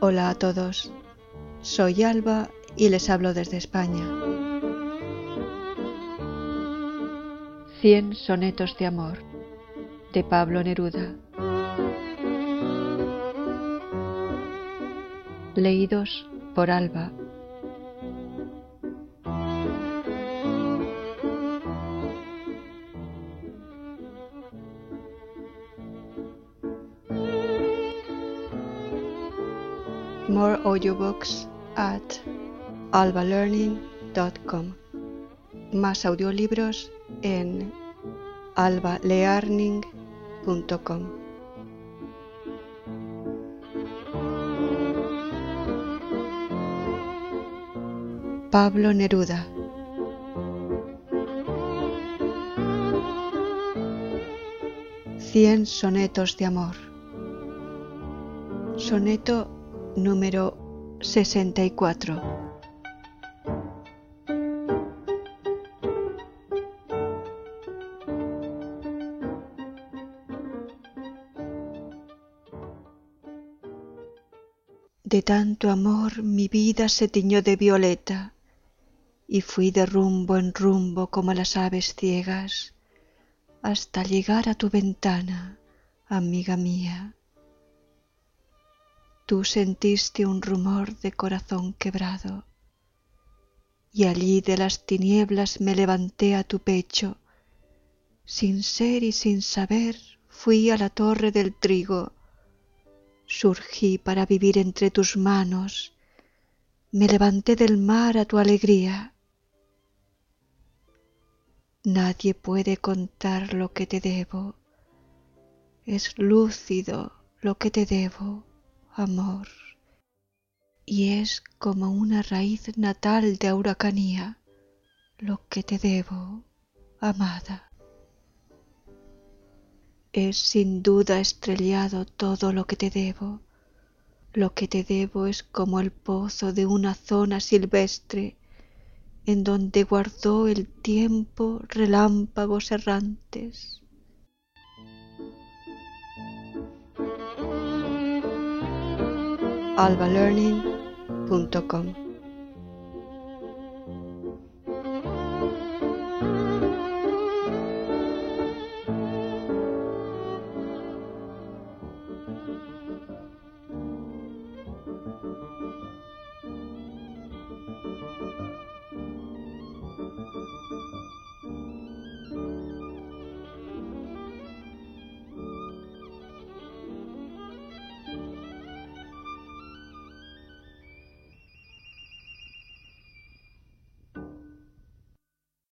Hola a todos, soy Alba y les hablo desde España. 100 sonetos de amor, de Pablo Neruda. Leídos por Alba. More audiobooks at albalearning.com. Más audiolibros en albalearning.com. Pablo Neruda. Cien sonetos de amor. Soneto número 64. De tanto amor mi vida se tiñó de violeta, y fui de rumbo en rumbo como las aves ciegas, hasta llegar a tu ventana, amiga mía. Tú sentiste un rumor de corazón quebrado, y allí de las tinieblas me levanté a tu pecho. Sin ser y sin saber fui a la torre del trigo, surgí para vivir entre tus manos, me levanté del mar a tu alegría. Nadie puede contar lo que te debo, es lúcido lo que te debo, amor, y es como una raíz natal de huracanía lo que te debo, amada. Es sin duda estrellado todo lo que te debo. Lo que te debo es como el pozo de una zona silvestre, en donde guardó el tiempo relámpagos errantes. albalearning.com.